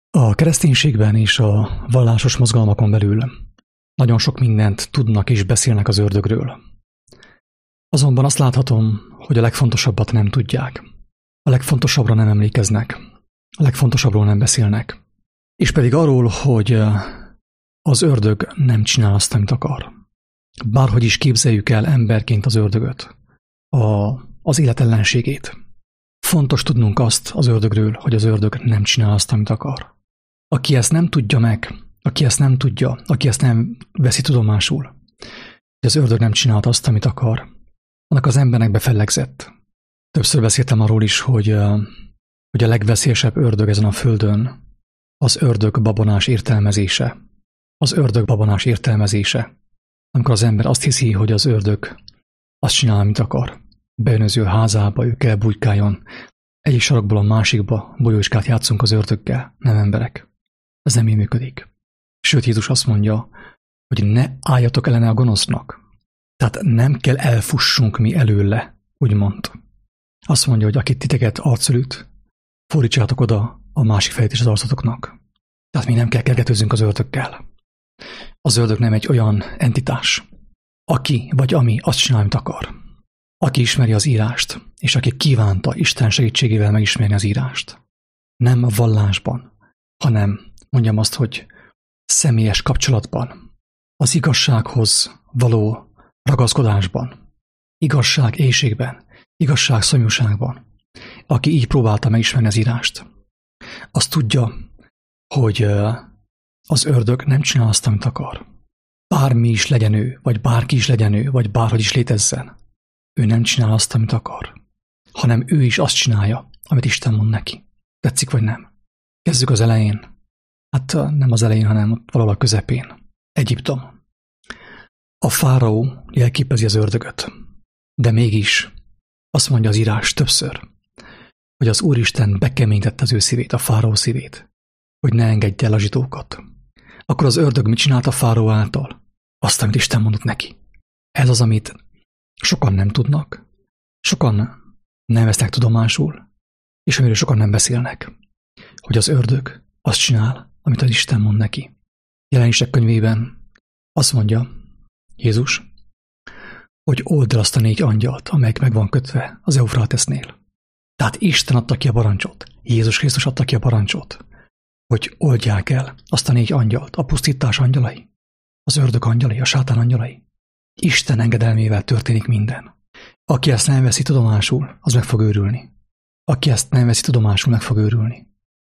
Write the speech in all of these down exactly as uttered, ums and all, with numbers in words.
A kereszténységben és a vallásos mozgalmakon belül nagyon sok mindent tudnak és beszélnek az ördögről. Azonban azt láthatom, hogy a legfontosabbat nem tudják. A legfontosabbra nem emlékeznek. A legfontosabbról nem beszélnek. És pedig arról, hogy az ördög nem csinál azt, amit akar. Bárhogy is képzeljük el emberként az ördögöt, a, az élet ellenségét. Fontos tudnunk azt az ördögről, hogy az ördög nem csinál azt, amit akar. Aki ezt nem tudja meg, aki ezt nem tudja, aki ezt nem veszi tudomásul, hogy az ördög nem csinált azt, amit akar, annak az embernek befellegzett. Többször beszéltem arról is, hogy, hogy a legveszélyesebb ördög ezen a földön az ördög babonás értelmezése. Az ördög babonás értelmezése. Amikor az ember azt hiszi, hogy az ördög azt csinál, amit akar. Bejön az ő házába, ő kell bujkáljon. Egyik sarokból a másikba bolyócskát játszunk az ördöggel, nem emberek. Ez nem így működik. Sőt, Jézus azt mondja, hogy ne álljatok ellene a gonosznak. Tehát nem kell elfussunk mi előle, úgymond. Azt mondja, hogy akit titeket arcölüt, fordítsátok oda a másik fejét is az arcotoknak. Tehát mi nem kell kergetőzzünk az ördöggel. Az ördög nem egy olyan entitás, aki vagy ami azt csinál, amit akar. Aki ismeri az írást, és aki kívánta Isten segítségével megismerni az írást. Nem a vallásban, hanem mondjam azt, hogy személyes kapcsolatban, az igazsághoz való ragaszkodásban, igazság éhségben, igazság szomjúságban, aki így próbálta megismerni az írást, az tudja, hogy az ördög nem csinál azt, amit akar. Bármi is legyen ő, vagy bárki is legyen ő, vagy bárhogy is létezzen. Ő nem csinál azt, amit akar, hanem ő is azt csinálja, amit Isten mond neki. Tetszik vagy nem? Kezdjük az elején. Hát nem az elején, hanem valahol a közepén. Egyiptom. A fáraó jelképezi az ördögöt, de mégis azt mondja az írás többször, hogy az Úristen bekeményítette az ő szívét, a fáraó szívét, hogy ne engedje el a zsidókat. Akkor az ördög mit csinált a fáraó által? Azt, amit Isten mondott neki. Ez az, amit sokan nem tudnak, sokan nem vesznek tudomásul, és amiről sokan nem beszélnek, hogy az ördög azt csinál, amit az Isten mond neki. Jelenések könyvében azt mondja Jézus, hogy old el azt a négy angyalt, amelyek meg van kötve az Eufrátesznél. Tehát Isten adta ki a parancsot, Jézus Krisztus adta ki a parancsot, hogy oldják el azt a négy angyalt, a pusztítás angyalai, az ördög angyalai, a sátán angyalai. Isten engedelmével történik minden. Aki ezt nem veszi tudomásul, az meg fog őrülni. Aki ezt nem veszi tudomásul, meg fog őrülni.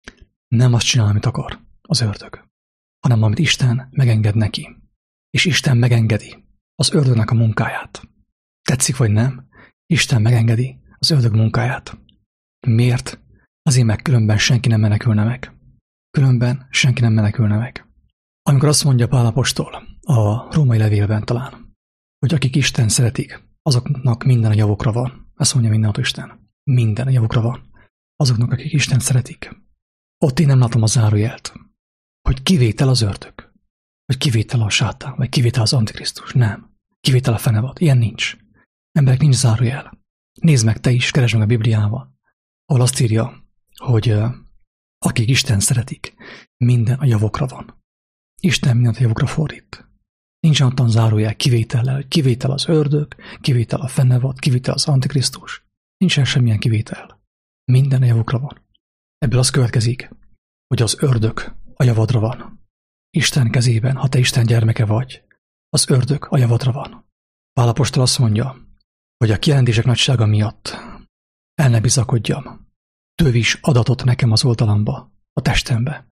Nem azt csinál, amit akar az ördög, hanem amit Isten megenged neki. És Isten megengedi az ördögnek a munkáját. Tetszik vagy nem? Isten megengedi az ördög munkáját. Miért? Azért, mert különben senki nem menekülne meg. Különben senki nem menekülne meg. Amikor azt mondja Pál apostol a római levélben talán, hogy akik Isten szeretik, azoknak minden a javukra van. Ezt mondja mindenható Isten. Minden a javukra van. Azoknak, akik Isten szeretik. Ott én nem látom a zárójelt, hogy kivétel az ördög, vagy kivétel a sátán, vagy kivétel az antikrisztus. Nem. Kivétel a fenevad. Ilyen nincs. Emberek, nincs zárójel. Nézd meg te is, keresd meg a Bibliával, ahol azt írja, hogy uh, akik Isten szeretik, minden a javukra van. Isten mindent a javukra fordít. Nincs olyan zárójel kivétellel, hogy kivétel az ördög, kivétel a fenevad, kivétel az antikrisztus. Nincsen semmilyen kivétel. Minden a javukra van. Ebből az következik, hogy az ördög a javadra van. Isten kezében, ha te Isten gyermeke vagy, az ördög a javadra van. Pál apostol azt mondja, hogy a kijelentések nagysága miatt el ne bizakodjam. Tövis adatot nekem az oldalamba, a testembe.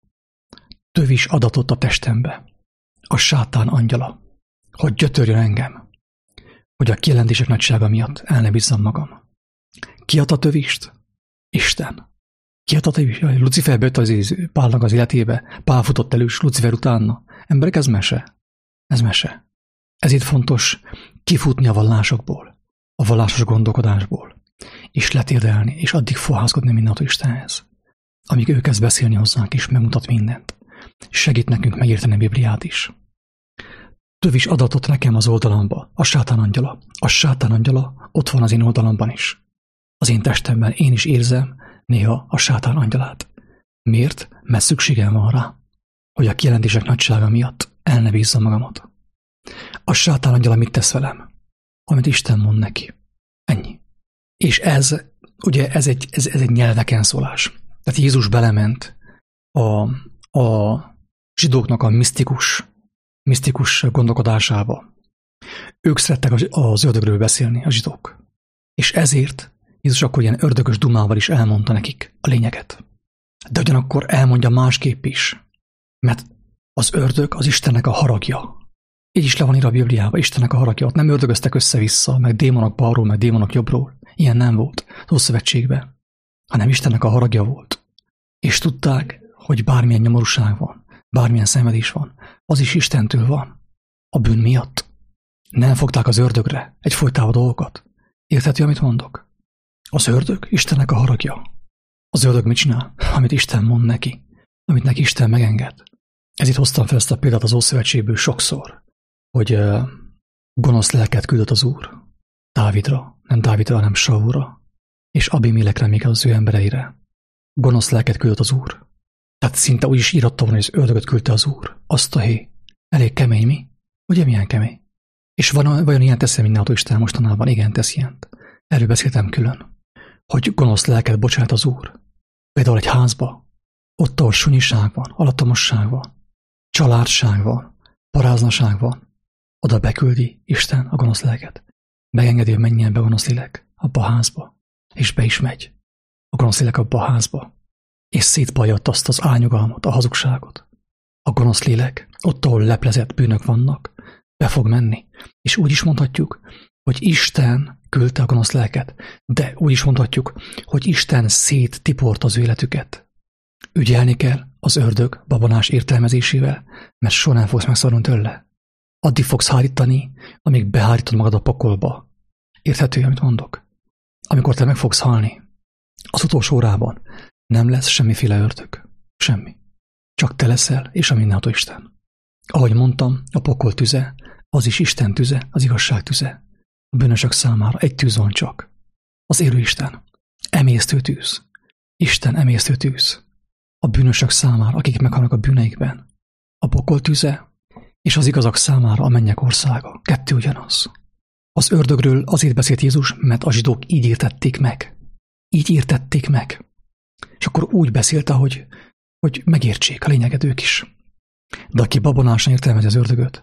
Tövis adatot a testembe. A sátán angyala, hogy gyötörjön engem, hogy a kijelentések nagysága miatt el ne bízzam magam. Ki adta tövist? Isten. Ki adta tövist? Lucifer bejött az Pálnak az életébe, Pál futott elő, és Lucifer utána. Emberek, ez mese. Ez mese. Ezért fontos kifutni a vallásokból, a vallásos gondolkodásból, és letérdelni, és addig fohászkodni mindenható Istenhez, amíg ő kezd beszélni hozzánk, és megmutat mindent. Segít nekünk megérteni a Bibliát is. Tövis adatot nekem az oldalamba, a sátán angyala. A sátán angyala ott van az én oldalamban is. Az én testemben én is érzem néha a sátán angyalát. Miért? mert szükségem van rá, hogy a kijelentések nagysága miatt el ne bízzam magamat. A sátán angyala mit tesz velem? Amit Isten mond neki. Ennyi. És ez, ugye ez egy, ez, ez egy nyelveken szólás. Tehát Jézus belement a, a zsidóknak a misztikus, misztikus gondolkodásába. Ők szerettek az ördögről beszélni, a zsidók. És ezért Jézus akkor ilyen ördögös dumával is elmondta nekik a lényeget. De ugyanakkor elmondja másképp is, mert az ördög az Istennek a haragja. Így is le van írva a Bibliában, Istennek a haragja. Ott nem ördögöztek össze-vissza, meg démonok balról, meg démonok jobbról. Ilyen nem volt az Ószövetségben, hanem Istennek a haragja volt. És tudták, hogy bármilyen nyomorúság van, bármilyen szenvedés van, az is Istentől van. A bűn miatt. Nem fogták az ördögre egyfolytában dolgokat. Érthető, amit mondok? Az ördög Istennek a haragja. Az ördög mit csinál? Amit Isten mond neki, amit neki Isten megenged. Ez itt hoztam fel ezt a példát az Ószövetségből sokszor, hogy uh, gonosz lelket küldött az Úr Dávidra, nem Dávidra, hanem Saulra, és Abimelekre, még az ő embereire. Gonosz lelket küldött az Úr. Tehát szinte úgy is íratta volna, hogy az ördögöt küldte az Úr. Azt a hé. Elég kemény, mi? Ugye milyen kemény? És van, vajon ilyen tesz-e mindenható Isten mostanában? Igen, tesz ilyent. Erről beszéltem külön. Hogy gonosz lelket bocsát az Úr. Például egy házba, ott, ahol sunyiság van, alattomosság van, családság van, paráznaság van, oda beküldi Isten a gonosz lelket. Megengedi, hogy menjen be a gonosz lélek abba a házba, és be is megy a gonosz lélek abba a házba, és szétbajott azt az álnyugalmat, a hazugságot. A gonosz lélek, ott, ahol leplezett bűnök vannak, be fog menni. És úgy is mondhatjuk, hogy Isten küldte a gonosz lelket, de úgy is mondhatjuk, hogy Isten széttiport az ő életüket. Ügyelni kell az ördög babonás értelmezésével, mert soha nem fogsz megszabadulni tőle. Addig fogsz hárítani, amíg behárítod magad a pokolba. Érthető, amit mondok? Amikor te meg fogsz halni, az utolsó órában nem lesz semmiféle ördög. Semmi. Csak te leszel, és a mindenható Isten. Ahogy mondtam, a pokol tüze, az is Isten tüze, az igazság tüze. A bűnösök számára egy tűz van csak. Az élő Isten. Emésztő tűz. Isten emésztő tűz. A bűnösök számára, akik meghalnak a bűneikben. A pokol tüze, és az igazak számára a mennyek országa. Kettő ugyanaz. Az ördögről azért beszélt Jézus, mert a zsidók így értették meg. Így értették meg. És akkor úgy beszélt, hogy, hogy megértsék a lényeget ők is. De aki babonásan értelmezi az ördögöt,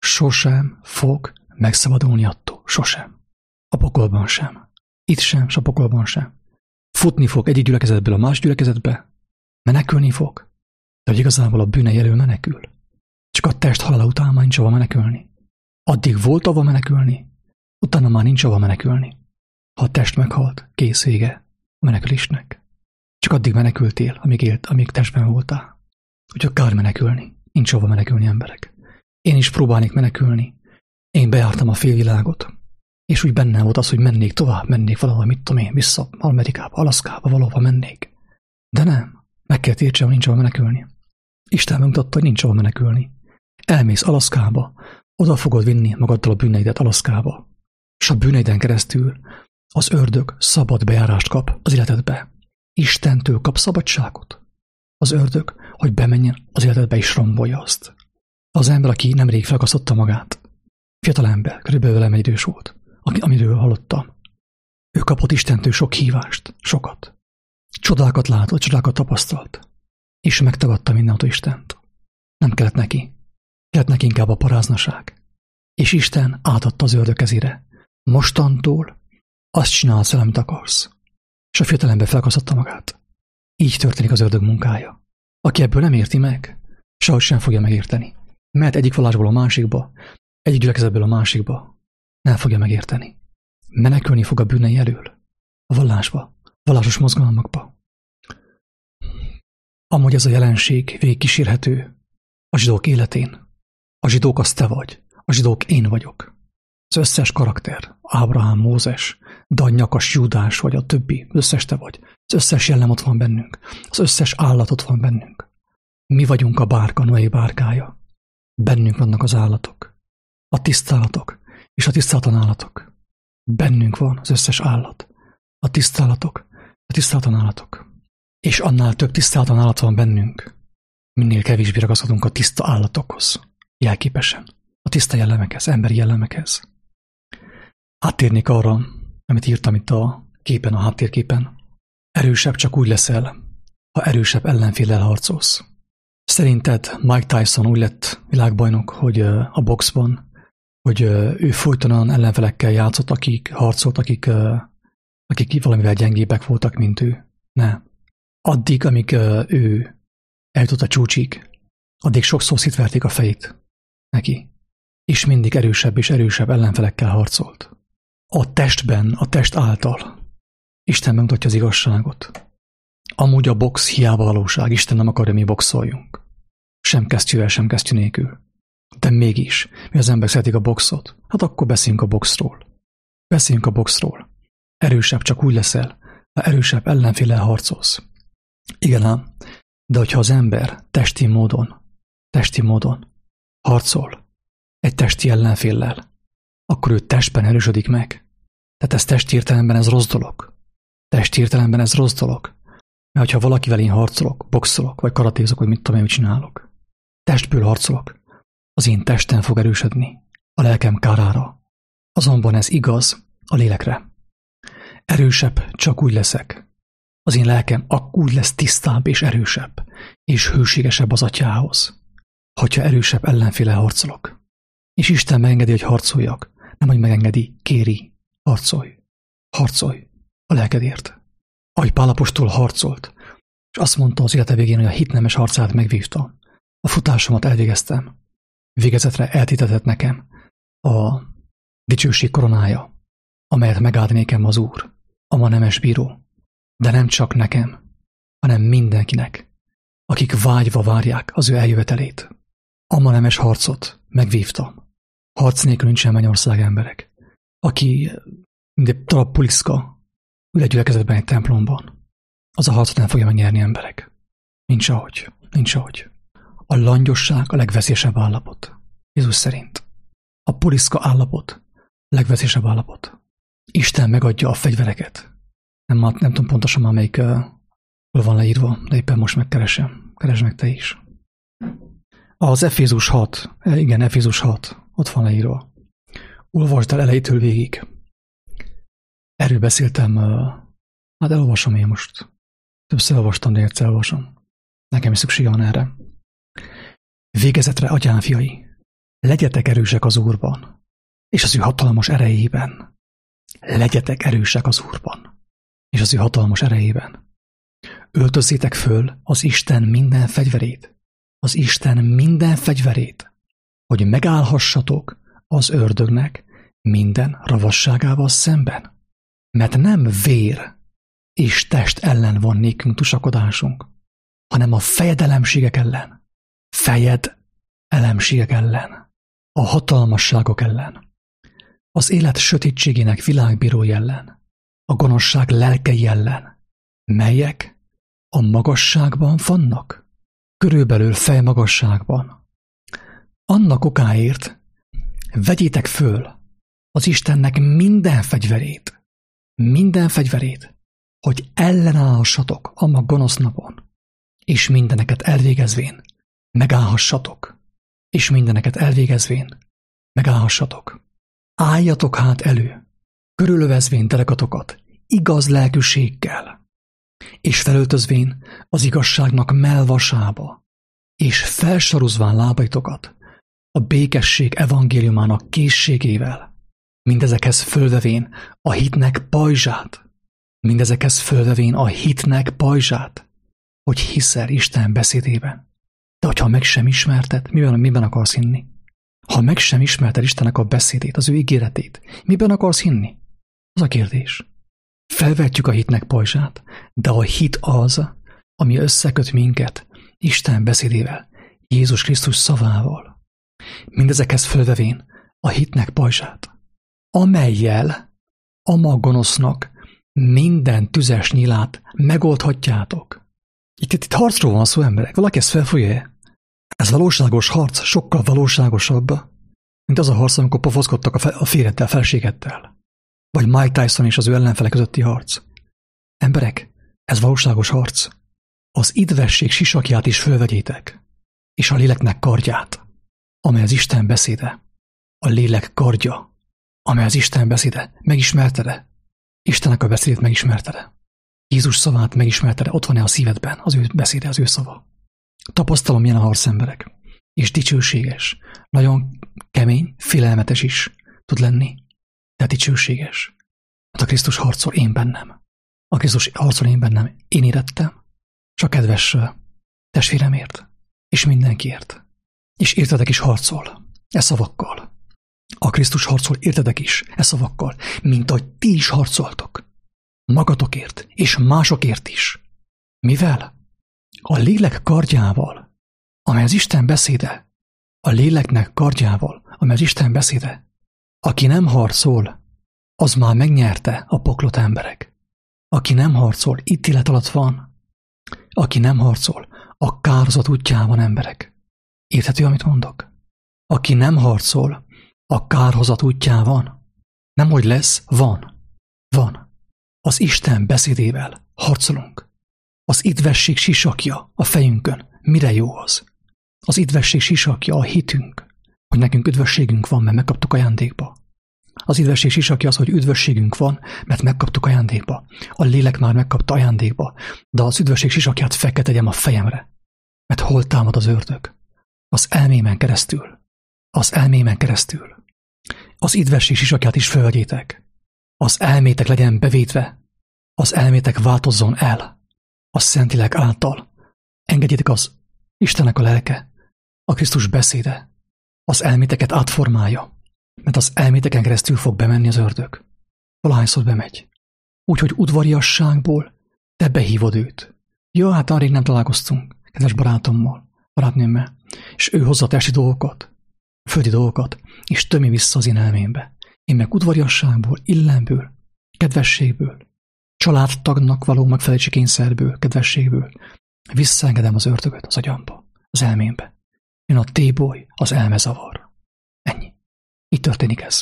sosem fog megszabadulni attól. Sosem. A pokolban sem. Itt sem, és a pokolban sem. Futni fog egyik gyülekezetből a más gyülekezetbe, menekülni fog, de hogy igazából a bűnei elől menekül. Csak a test halála után már nincs ahova menekülni. Addig volt ahova menekülni, utána már nincs ahova menekülni. Ha a test meghalt, kész vége a menekülésnek. Csak addig menekültél, amíg élt, amíg testben voltál. Úgyhogy kár menekülni. Nincs ahova menekülni, emberek. Én is próbálnék menekülni. Én bejártam a félvilágot, és úgy bennem volt az, hogy mennék tovább, mennék valahol, mit tudom én, vissza Amerikába, Alaszkába, valahova mennék. De nem. Meg kell értsem, hogy nincs ahova menekülni. Isten megmutatta, hogy nincs ahova menekülni. Elmész Alaszkába, oda fogod vinni magaddal a bűneidet Alaszkába, és a bűneiden keresztül az ördög szabad bejárást kap az életedbe. Istentől kap szabadságot. Az ördög, hogy bemenjen az életedbe és rombolja azt. Az ember, aki nemrég felakasztotta magát, fiatal ember, körülbelül velem egy idős volt, amiről hallottam. Ő kapott Istentől sok hívást, sokat. Csodákat látott, csodákat tapasztalt, és megtagadta mindenható Istent. Nem kellett neki. Kellett neki inkább a paráznaság. És Isten átadta az ördög kezére. Mostantól azt csinálsz el, amit akarsz. És a fiatalember felakasztotta magát. Így történik az ördög munkája. Aki ebből nem érti meg, sehogy sem fogja megérteni. Mert egyik vallásból a másikba, egyik gyülekezetből a másikba nem fogja megérteni. Menekülni fog a bűnei elől. A vallásba, vallásos mozgalmakba. Amúgy ez a jelenség végigkísérhető a zsidók életén. A zsidók az te vagy, a zsidók én vagyok. Az összes karakter, Ábrahám, Mózes, Dan, Nyakas, Júdás vagy a többi, az összes te vagy. Az összes jellem ott van bennünk, az összes állat ott van bennünk. Mi vagyunk a bárka, Noé bárkája. Bennünk vannak az állatok, a tisztállatok és a tisztálatlan állatok. Bennünk van az összes állat, a tisztállatok, a tisztálatlan állatok. És annál több tisztálatlan állat van bennünk, minél kevésbé ragaszkodunk a tiszta állatokhoz, jelképesen, a tiszta jellemekhez, emberi jellemekhez. Áttérnék arra, amit írtam itt a képen, a háttérképen. Erősebb csak úgy leszel, ha erősebb ellenféllel harcolsz. Szerinted Mike Tyson úgy lett világbajnok, hogy a boxban, hogy ő folyton olyan ellenfelekkel játszott, akik harcolt, akik, akik valamivel gyengébbek voltak, mint ő? Ne. Addig, amíg ő eljutott a csúcsig, addig sokszor szétverték a fejét neki, és mindig erősebb és erősebb ellenfelekkel harcolt. A testben, a test által Isten megmutatja az igazságot. Amúgy a box hiába valóság, Isten nem akarja, mi boxoljunk. Sem kesztyűvel, sem kesztyű nélkül. De mégis, mi az emberek szeretik a boxot, hát akkor beszéljünk a boxról. Beszéljünk a boxról. Erősebb csak úgy leszel, ha erősebb ellenféllel harcolsz. Igen ám, de hogyha az ember testi módon, testi módon harcol egy testi ellenféllel, akkor ő testben erősödik meg. Tehát ez testi értelemben ez rossz dolog. Testi értelemben ez rossz dolog. Mert ha valakivel én harcolok, boxolok, vagy karatézok, vagy mit tudom én, mit csinálok, testből harcolok, az én testem fog erősödni, a lelkem kárára. Azonban ez igaz a lélekre. Erősebb csak úgy leszek. Az én lelkem úgy lesz tisztább és erősebb, és hőségesebb az atyához, hogyha erősebb ellenféle harcolok. És Isten megengedi, hogy harcoljak, nem, hogy megengedi, kéri, harcolj, harcolj a lelkedért. Ahogy Pál apostol harcolt, és azt mondta az élete végén, hogy a hit nemes harcát megvívtam, a futásomat elvégeztem, végezetre eltétetett nekem a dicsőség koronája, amelyet megáld nékem az Úr, a ma nemes bíró, de nem csak nekem, hanem mindenkinek, akik vágyva várják az ő eljövetelét. A ma nemes harcot megvívtam. Harc nélkül nincsen mennyország, emberek. Aki, mint egy darab puliszka, ül egy gyülekezetben egy templomban, az a harcot nem fogja megnyerni, emberek. Nincs ahogy, nincs ahogy. A langyosság a legveszélyesebb állapot, Jézus szerint. A puliszka állapot a legveszélyesebb állapot. Isten megadja a fegyvereket. Nem, nem tudom pontosan már melyik uh, hol van leírva, de éppen most megkeresem. Keresd meg te is. Az Efézus hat, igen, Efézus hat, ott van leírva. Olvasd el elejétől végig. Erről beszéltem, uh, hát elolvasom én most. Többször olvastam, de egyszer olvasom. Nekem is szüksége van erre. Végezetre, atyám fiai, legyetek erősek az Úrban, és az ő hatalmas erejében. Legyetek erősek az Úrban, és az ő hatalmas erejében. Öltözzétek föl az Isten minden fegyverét, az Isten minden fegyverét, hogy megállhassatok az ördögnek minden ravasságával szemben. Mert nem vér és test ellen van nékünk tusakodásunk, hanem a fejedelemségek ellen, fejed elemségek ellen, a hatalmasságok ellen, az élet sötétségének világbírói ellen, a gonoszság lelkei ellen, melyek a magasságban vannak, körülbelül fejmagasságban. Annak okáért vegyétek föl az Istennek minden fegyverét, minden fegyverét, hogy ellenállhassatok a ma gonosz napon, és mindeneket elvégezvén megállhassatok, és mindeneket elvégezvén megállhassatok. Álljatok hát elő, körülövezvén derekatokat igaz lelkűséggel, és felöltözvén az igazságnak melvasába, és felsaruzván lábaitokat a békesség evangéliumának készségével, mindezekhez fölvevén a hitnek pajzsát, mindezekhez fölvevén a hitnek pajzsát, hogy hiszel Isten beszédében. De hogyha meg sem ismerted, miben, miben akarsz hinni? Ha meg sem ismerted Istennek a beszédét, az ő ígéretét, miben akarsz hinni? Az a kérdés. Felvetjük a hitnek pajzsát, de a hit az, ami összeköt minket Isten beszédével, Jézus Krisztus szavával. Mindezekhez fölvevén a hitnek pajzsát, amellyel a ma gonosznak minden tüzes nyilát megoldhatjátok. Itt, itt, itt harcról van szó, emberek. Valaki ezt felfogja? Ez valóságos harc, sokkal valóságosabb, mint az a harc, amikor pofozkodtak a, fe, a féreddel, felségettel. Vagy Mike Tyson és az ő ellenfele közötti harc. Emberek, ez valóságos harc. Az idvesség sisakját is fölvegyétek. és a léleknek kardját, amely az Isten beszéde. A lélek kardja, amely az Isten beszéde. Megismerted-e? Istennek a beszédét megismerted-e? Jézus szavát megismerted-e? Ott van-e a szívedben az ő beszéde, az ő szava? Tapasztalom, milyen a harc, emberek. És dicsőséges. Nagyon kemény, félelmetes is tud lenni, de dicsőséges. Hát a Krisztus harcol én bennem. A Krisztus harcol én bennem. Én érettem, csak kedves testvéremért, és mindenkiért. És értedek is harcol, e szavakkal. A Krisztus harcol értedek is, e szavakkal, mint ahogy ti is harcoltok. Magatokért, és másokért is. Mivel? A lélek kardjával, amely az Isten beszéde, a léleknek kardjával, amely az Isten beszéde. Aki nem harcol, az már megnyerte a poklot, emberek. Aki nem harcol, ítélet alatt van. Aki nem harcol, a kárhozat útján van, emberek. Érthető, amit mondok? Aki nem harcol, a kárhozat útján van. Nem hogy lesz, van. Van. Az Isten beszédével harcolunk. Az idvesség sisakja a fejünkön. Mire jó az? Az idvesség sisakja a hitünk, hogy nekünk üdvösségünk van, mert megkaptuk ajándékba. Az idvesség sisakja az, hogy üdvösségünk van, mert megkaptuk ajándékba. A lélek már megkapta ajándékba, de az üdvösség sisakját fel kell tegyem a fejemre. Mert hol támad az ördög? Az elmémen keresztül. Az elmémen keresztül. Az idvesség sisakját is felvegyétek. Az elmétek legyen bevétve. Az elmétek változzon el. A Szentlélek által. Engedjétek az Istennek a lelke, a Krisztus beszéde. Az elméteket átformálja. Mert az elméteken keresztül fog bemenni az ördög. Valahányszor bemegy. Úgyhogy udvariasságból te behívod őt. Jó, hát arra rég nem találkoztunk, kedves barátommal, barátnőmmel, és ő hozza a testi dolgokat, a földi dolgokat, és tömi vissza az én elmémbe. Én meg udvariasságból, illemből, kedvességből, családtagnak való megfelelési kényszerből, kedvességből visszaengedem az ördögöt az agyamba, az elmémbe. Jön a téboly, az elmezavar. Ennyi. Így történik ez.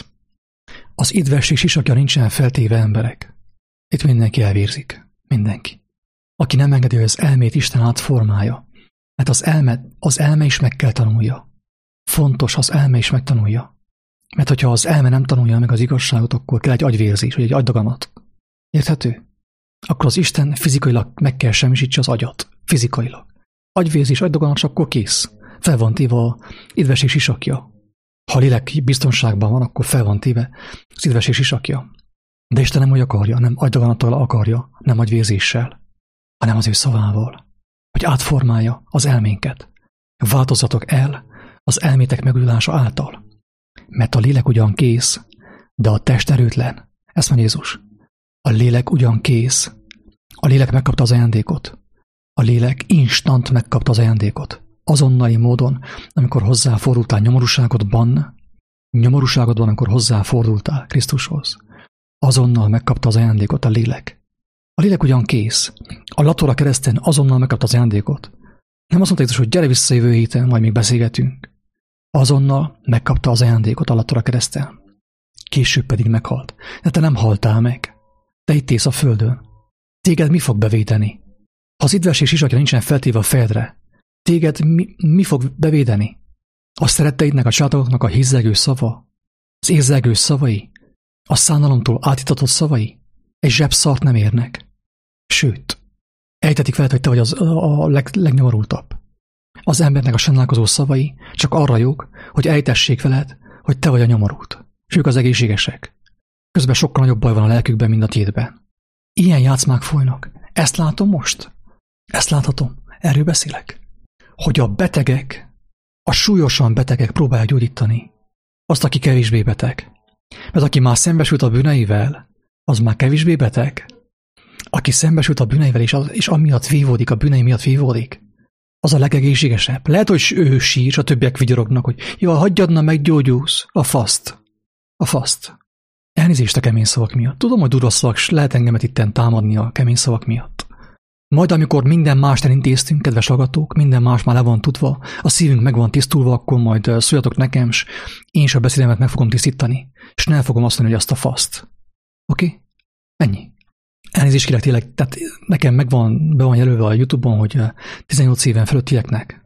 Az idvesség sisakja nincsen feltéve, emberek. Itt mindenki elvérzik. Mindenki. Aki nem engedi, hogy az elmét Isten átformálja. Mert az elme, az elme is meg kell tanulja. Fontos, az elme is megtanulja. Mert hogyha az elme nem tanulja meg az igazságot, akkor kell egy agyvérzés, vagy egy agydaganat. Érthető? Akkor az Isten fizikailag meg kell semmisítse az agyat. Fizikailag. Agyvérzés, agydaganat, akkor kész. Fel van téve a idvesség sisakja. Ha a lélek biztonságban van, akkor fel van téve az idvesség sisakja. De Isten nem úgy akarja, nem agydaganattal akarja, nem agyvérzéssel, hanem az ő szavával, hogy átformálja az elménket. Változzatok el az elmétek megújulása által. Mert a lélek ugyan kész, de a test erőtlen. Ezt mondja Jézus. A lélek ugyan kész. A lélek megkapta az ajándékot. A lélek instant megkapta az ajándékot. Azonnali módon, amikor hozzáfordultál nyomorúságodban, nyomorúságodban, amikor hozzáfordultál Krisztushoz, azonnal megkapta az ajándékot a lélek. A lélek ugyan kész. A latora kereszten azonnal megkapta az ajándékot. Nem azt mondta Jézus, hogy gyere vissza jövő héten, majd még beszélgetünk. Azonnal megkapta az ajándékot a latora kereszten. Később pedig meghalt. De te nem haltál meg. Te itt élsz a földön. Téged mi fog bevédeni? Ha az idvesség sisakja nincsen feltéve a fejedre, téged mi, mi fog bevédeni? A szeretteidnek, a családoknak a hízelgő szava, az érzelgő szavai, a szánalomtól átitatott szavai egy zsebszart nem érnek. Sőt, ejtetik veled, hogy te vagy az, a leg, legnyomorultabb. Az embernek a sajnálkozó szavai csak arra jók, hogy ejtessék veled, hogy te vagy a nyomorult, és ők az egészségesek. Közben sokkal nagyobb baj van a lelkükben, mint a tiédben. Ilyen játszmák folynak. Ezt látom most? Ezt láthatom. Erről beszélek. Hogy a betegek, a súlyosan betegek próbálják gyógyítani azt, aki kevésbé beteg. Mert aki már szembesült a bűneivel, az már kevésbé beteg. Aki szembesült a bűneivel, és, az, és amiatt vívódik, a bűnei miatt vívódik, az a legegészségesebb. Lehet, hogy ő sír, és a többiek vigyorognak, hogy ja, hagyjadna, meggyógyulsz. A faszt. A faszt. Elnézést a kemény szavak miatt. Tudom, hogy durva szavak, s lehet engemet itten támadni a kemény szavak miatt. Majd amikor minden mást elintéztünk, kedves hallgatók, minden más már le van tudva, a szívünk meg van tisztulva, akkor majd szóljatok nekem, s én is a beszédemet meg fogom tisztítani, és nem fogom azt mondani, hogy azt a faszt. Oké? Okay? Ennyi. Elnézést kérek tényleg, tehát nekem megvan, be van jelölve a YouTube-on, hogy tizennyolc éven fölöttieknek.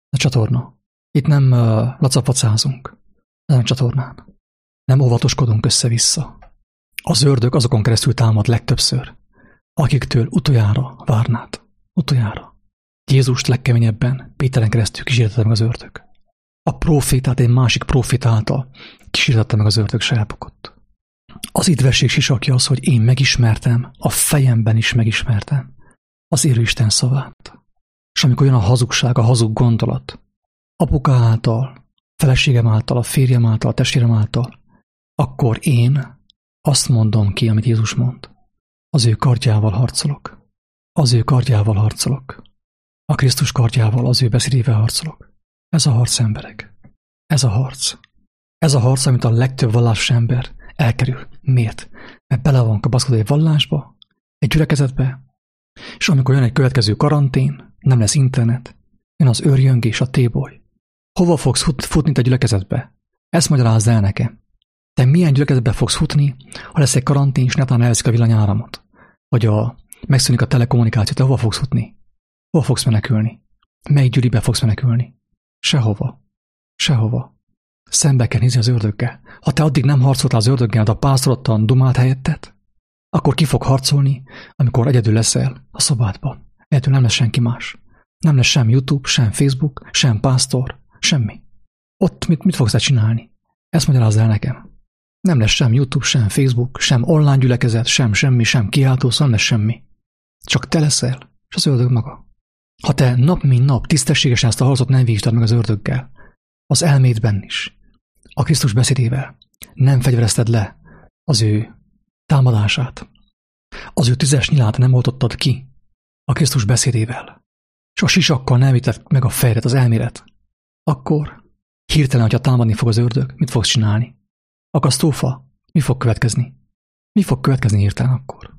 A csatorna. Itt nem uh, lacapacázunk ezen a csatornán. Nem óvatoskodunk össze-vissza. Az ördög azokon keresztül támad legtöbbször, akiktől utoljára várnád. Utoljára. Jézust legkeményebben Péteren keresztül kísértette meg az ördög. A profétát egy másik proféta által kísértette meg az ördög, se elbukott. Az idvesség sisakja az, hogy én megismertem, a fejemben is megismertem az élő Isten szavát. És amikor jön a hazugság, a hazug gondolat, apuka által, feleségem által, a férjem által, a testvérem által, akkor én azt mondom ki, amit Jézus mond. Az ő kardjával harcolok. Az ő kardjával harcolok. A Krisztus kardjával, az ő beszédével harcolok. Ez a harc, emberek. Ez a harc. Ez a harc, amit a legtöbb vallásos ember elkerül. Miért? Mert bele van kapaszkodva egy vallásba, egy gyülekezetbe, és amikor jön egy következő karantén, nem lesz internet, jön az őrjöngés, a téboly. Hova fogsz fut, futni te gyülekezetbe? Ezt magyarázd el nekem. Te milyen gyülekezetbe fogsz futni, ha lesz egy karantén, és netán elveszik a villanyáramot? Vagy a, megszűnik a telekommunikáció, te hova fogsz futni? Hova fogsz menekülni? Melyik gyülibe fogsz menekülni? Sehova. Sehova. Szembe kell nézni az ördöggel. Ha te addig nem harcoltál az ördöggel, de a pásztorodtan dumált helyettet, akkor ki fog harcolni, amikor egyedül leszel a szobádban. Egyedül nem lesz senki más. Nem lesz sem YouTube, sem Facebook, sem pásztor, semmi. Ott mit, mit fogsz te csinálni? Ezt magyarázz el nekem. Nem lesz sem YouTube, sem Facebook, sem online gyülekezet, sem semmi, sem kiáltószó, nem lesz semmi. Csak te leszel, és az ördög maga. Ha te nap mint nap tisztességesen ezt a harcot nem vívtad meg az ördöggel, az elmédben is, a Krisztus beszédével nem fegyverezted le az ő támadását, az ő tüzes nyilát nem oltottad ki a Krisztus beszédével, és a sisakkal nem vitted meg a fejedet, az elmélet, akkor hirtelen, hogyha támadni fog az ördög, mit fogsz csinálni? A katasztrófa, mi fog következni? Mi fog következni hirtelen akkor?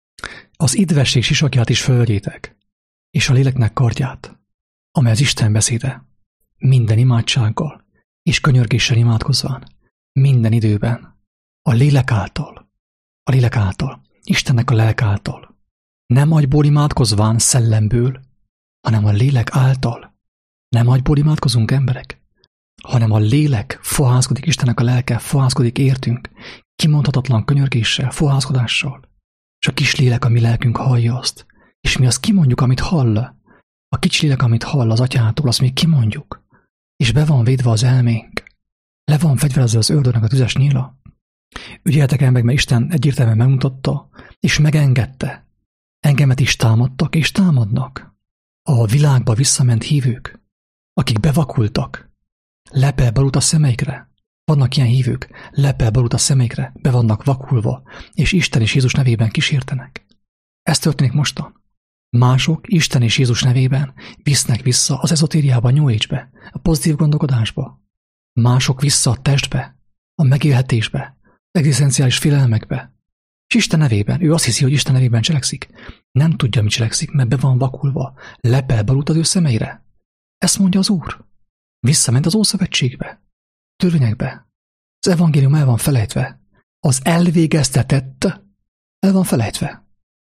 Az idvesség sisakját is fölvegyétek, és a léleknek kardját, amely az Isten beszéde, minden imádsággal és könyörgéssel imádkozván, minden időben, a lélek által, a lélek által, Istennek a lelk által, nem agyból imádkozván szellemből, hanem a lélek által. Nem agyból imádkozunk, emberek, hanem a lélek fohászkodik, Istennek a lelke fohászkodik értünk, kimondhatatlan könyörgéssel, fohászkodással, és a kis lélek, a mi lelkünk hallja azt, és mi azt kimondjuk, amit hall. A kicsi lélek, amit hall az atyától, azt mi kimondjuk, és be van védve az elménk. Le van fegyverezve az ördögnek a tüzes nyíla. Ügyeltek el meg, mert Isten egyértelműen megmutatta, és megengedte. Engemet is támadtak, és támadnak. A világba visszament hívők, akik bevakultak, lepel barut a szemeikre. Vannak ilyen hívők, lepel barut a szemeikre, be vannak vakulva, és Isten és Jézus nevében kísértenek. Ez történik mostan. Mások Isten és Jézus nevében visznek vissza az ezotériába, a New Age-be, a pozitív gondolkodásba. Mások vissza a testbe, a megélhetésbe, az egzisztenciális félelmekbe. És Isten nevében, ő azt hiszi, hogy Isten nevében cselekszik. Nem tudja, mit cselekszik, mert be van vakulva, lepel barut az ő szemeire. Ezt mondja az Úr. Visszament az Ószövetségbe, törvényekbe. Az evangélium el van felejtve. Az elvégeztetett el van felejtve.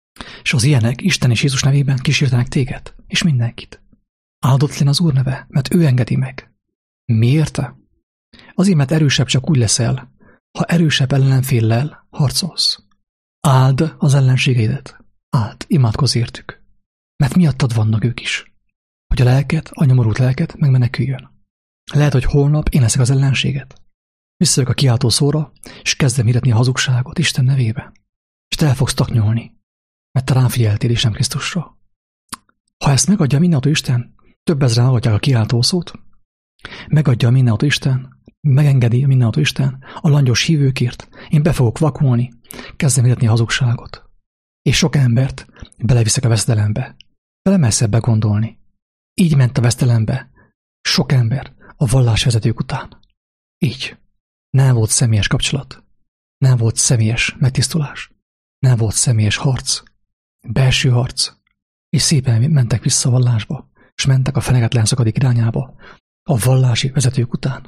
És az ilyenek Isten és Jézus nevében kísértenek téged, és mindenkit. Áldott legyen az Úr neve, mert ő engedi meg. Miért? Azért, mert erősebb csak úgy leszel, ha erősebb ellenféllel harcolsz. Áld az ellenségeidet. Áld, imádkozz értük. Mert miattad vannak ők is. Hogy a lelket, a nyomorult lelket megmeneküljön. Lehet, hogy holnap én leszek az ellenséget. Visszajövök a kiáltó szóra, és kezdem hirdetni a hazugságot Isten nevébe. És te el fogsz taknyolni, mert te rám figyeltél és nem Krisztusra. Ha ezt megadja mindenható Isten, több ezren hallgatják a kiáltó szót, megadja a mindenható Isten, megengedi a mindenható Isten a langyos hívőkért, én be fogok vakulni, kezdem hirdetni a hazugságot. És sok embert beleviszek a vesztelembe. Belemersz ebbe gondolni. Így ment a vesztelembe sok ember a vallásvezetők után. Így. Nem volt személyes kapcsolat. Nem volt személyes megtisztulás. Nem volt személyes harc. Belső harc. És szépen mentek vissza a vallásba, és mentek a fenegetlen szakadék irányába a vallási vezetők után.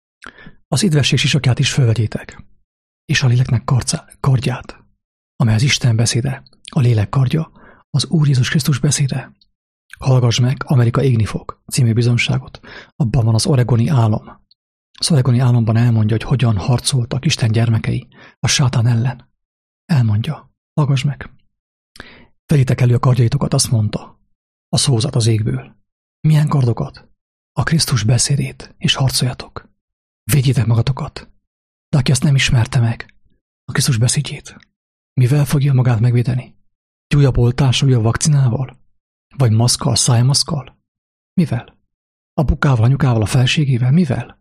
Az idvesség sisakját is fölvegyétek, és a léleknek karcá, kardját, amely az Isten beszéde, a lélek kardja, az Úr Jézus Krisztus beszéde, Hallgass meg, Amerika égni fog című bizonyságot. Abban van az oregoni álom. Az oregoni álomban elmondja, hogy hogyan harcoltak Isten gyermekei a sátán ellen. Elmondja. Hallgass meg. Tegyétek elő a kardjaitokat, azt mondta. A szózat az égből. Milyen kardokat? A Krisztus beszédét, és harcoljatok. Védjétek magatokat. De aki azt nem ismerte meg, a Krisztus beszédjét, mivel fogja magát megvédeni? Egy újabb oltással, újabb vakcinával? Vagy maszkkal, szájmaszkkal? Mivel? Apukával, anyukával, a felségével? Mivel?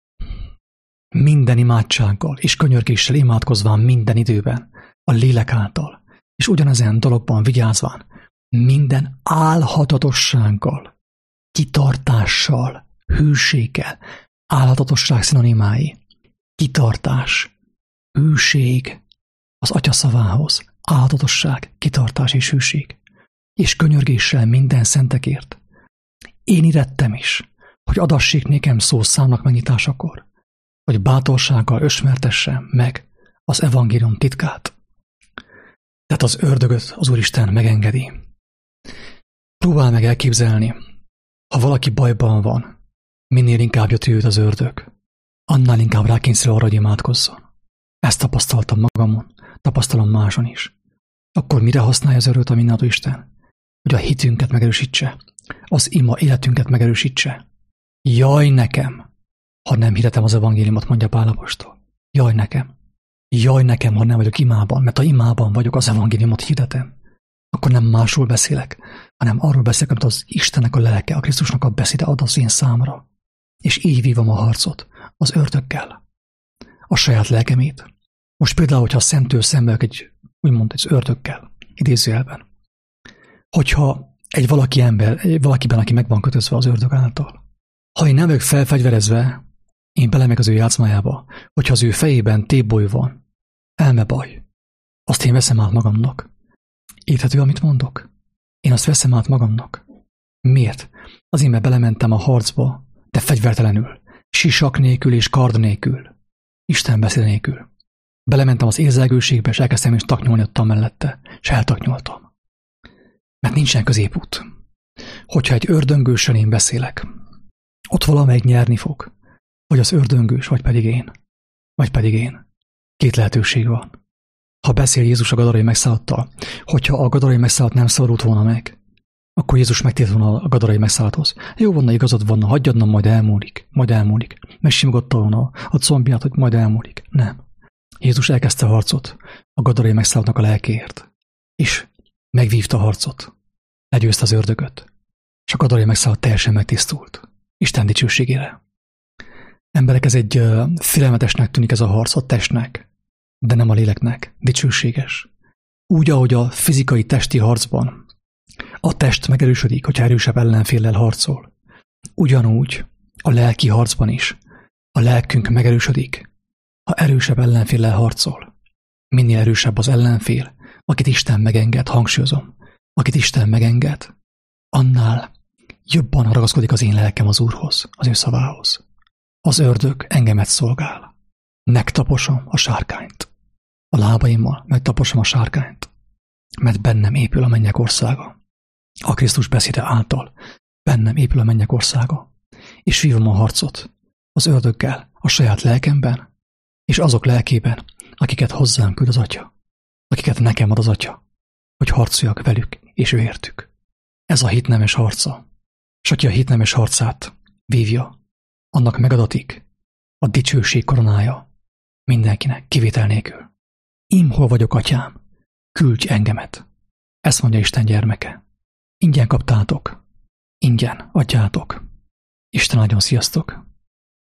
Minden imádsággal és könyörgéssel imádkozván minden időben, a lélek által, és ugyanezen dologban vigyázván, minden álhatatossággal, kitartással, hűséggel, álhatatosság szinonimái, kitartás, hűség az Atya szavához, álhatatosság, kitartás és hűség, és könyörgéssel minden szentekért. Én irettem is, hogy adassék nékem szó számnak megnyitásakor, hogy bátorsággal ösmertessem meg az evangélium titkát. Tehát az ördögöt az Úristen megengedi. Próbál meg elképzelni, ha valaki bajban van, minél inkább jött őt az ördög, annál inkább rákényszerül arra, hogy imádkozzon. Ezt tapasztaltam magamon, tapasztalom máson is. Akkor mire használja az ördögöt a mindenható Isten? Hogy a hitünket megerősítse, az ima életünket megerősítse. Jaj nekem, ha nem hirdetem az evangéliumot, mondja Pál apostol. Jaj nekem. Jaj nekem, ha nem vagyok imában, mert ha imában vagyok, az evangéliumot hirdetem. Akkor nem másról beszélek, hanem arról beszélek, amit az Istennek a lelke, a Krisztusnak a beszéde ad az én számra. És így vívom a harcot az ördöggel. A saját lelkemét. Most például, hogyha szentől szemben egy, úgymond egy ördöggel, idézőjelben. Hogyha egy valaki ember, egy valakiben, aki meg van kötözve az ördög által, ha én nem vagyok felfegyverezve, én belemegyek az ő játszmájába, hogyha az ő fejében téboly van, elmebaj, azt én veszem át magamnak. Érthető, amit mondok? Én azt veszem át magamnak. Miért? Azért, mert belementem a harcba, de fegyvertelenül, sisak nélkül és kard nélkül, Isten beszéd nélkül. Belementem az érzelgőségbe, és elkezdtem is taknyolni ottan mellette, és eltaknyoltam. Mert nincsen középút. Hogyha egy ördöngőssel én beszélek, ott valamelyik nyerni fog. Vagy az ördöngős, vagy pedig én. Vagy pedig én. Két lehetőség van. Ha beszél Jézus a gadarai megszállottal, hogyha a gadarai megszállat nem szorult volna meg, akkor Jézus megtért volna a gadarai megszállathoz. Jó volna, igazad volna, hagyjadnom, majd elmúlik, majd elmúlik. Megsimogatta volna a combját, hogy majd elmúlik. Nem. Jézus elkezdte a harcot a gadarai megszállatnak a lelkéért. És megvívta a harcot. Legyőzte az ördögöt. És a gadarai megszállat teljesen megtisztult. Isten dicsőségére. Emberek, ez egy uh, félelmetesnek tűnik ez a harc a testnek, de nem a léleknek. Dicsőséges. Úgy, ahogy a fizikai testi harcban a test megerősödik, hogyha erősebb ellenféllel harcol. Ugyanúgy a lelki harcban is a lelkünk megerősödik, ha erősebb ellenféllel harcol. Minél erősebb az ellenfél, akit Isten megenged, hangsúlyozom, akit Isten megenged, annál jobban ragaszkodik az én lelkem az Úrhoz, az ő szavához. Az ördög engemet szolgál. Megtaposom a sárkányt. A lábaimmal megtaposom a sárkányt, mert bennem épül a mennyek országa. A Krisztus beszéde által bennem épül a mennyek országa, és vívom a harcot az ördöggel a saját lelkemben, és azok lelkében, akiket hozzám küld az Atya, akiket nekem ad az Atya, hogy harcoljak velük és ő értük. Ez a hit nemes harca, és aki a hit nemes harcát vívja, annak megadatik a dicsőség koronája mindenkinek, kivétel nélkül. Ím, hol vagyok, Atyám, küldj engemet. Ezt mondja Isten gyermeke. Ingyen kaptátok, ingyen adjátok. Isten áldjon, sziasztok!